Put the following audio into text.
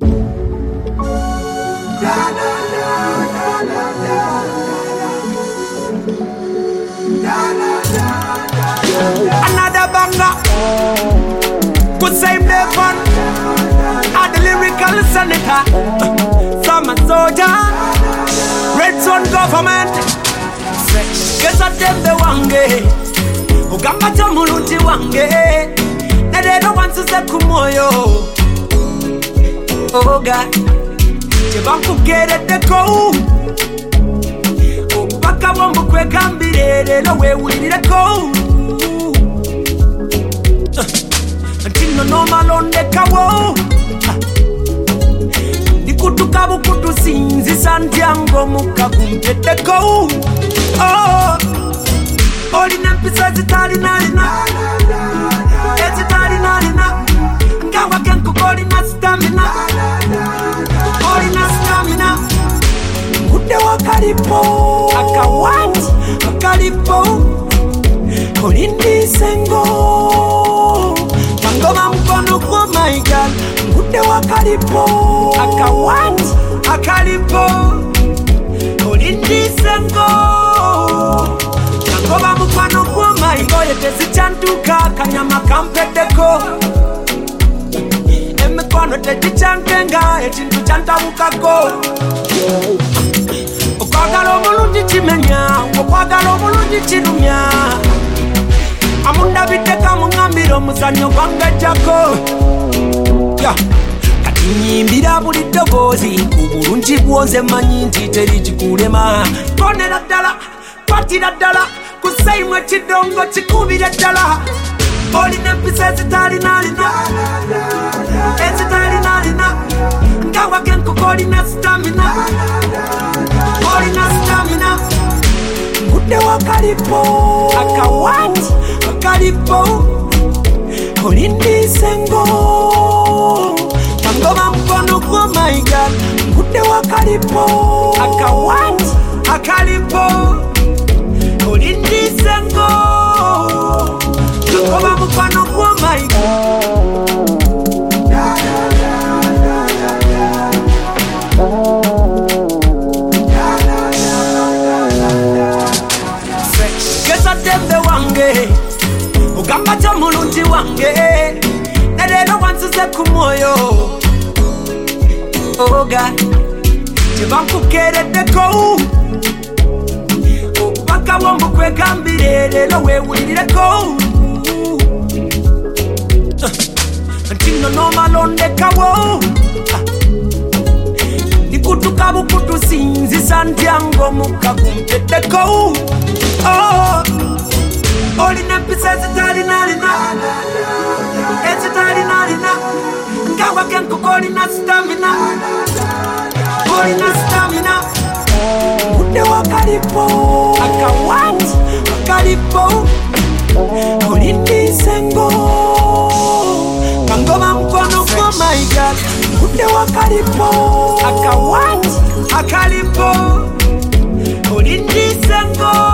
Another banger. Could save the fun. Add the lyrical senator. Summer soldier. Red Sun government. Guess I them the wange. Ugamba chamuluti wange. They don't want to say kumoyo. Oh God. Chibanku get at the go. Baka wambu kwe kambire. No way we need a go. Ntino no malonde kawo. Nikutuka bukutu sinzi santiango muka kumpete ko. Oh, oli nampisa zitali nalina. Ezitali nalina. Ngawa kenku koli na stamina. Oli na stamina. Ngude wakalipo. Akawati wakalipo. Oli ndisengo. Ngoma mkono kwa my God. Ngude wakalipo. Akawati akalipo. Olindi sengo. Ngoma mkono kwa my God. Yetesi chantuka kanyama kampedeko. Emekono teti chankenga. Etintu chanta ukako. Okwagalo mulundi chimenya. Okwagalo mulundi chinumya. Amunda biteka mungambiro muzanyo gwanga jako. Kati nyimbira buli dogozi kubulungi bwonze manyi nti teri kikulema. Konera ddala, kwatira ddala, kusaimwe kidongo kikubira ddala. Olina empisa ezitali nalina. Ezitali nalina. Ngawa kenkuko olina stamina. Olina stamina. Ngude wakalipo. Akawati akalipo. Olindi sengo. Ngoma mkono kwa my God. Ngude wakalipo. Akawati akalipo. Olindi sengo. Ngoma mkono kwa my God. Ugamba chamuluti wange. They don't want to say kumoyo. Oh God. Chibanku kere deko. Baka wambu kwe kambire. No way we need a go. Ntino no malonde kawo. Nikutuka bukutu sinzi santiango muka kumpete ko. Oh, oli nampisa ezitali nalina. Ezitali nalina. Ngawa kenku koli na stamina. Koli na stamina. Ngude wakalipo. Akawati wakalipo. Olindi sengo. Ngoma mkono kwa my God. Ngude wakalipo. Akawati akalipo. Olindi sengo.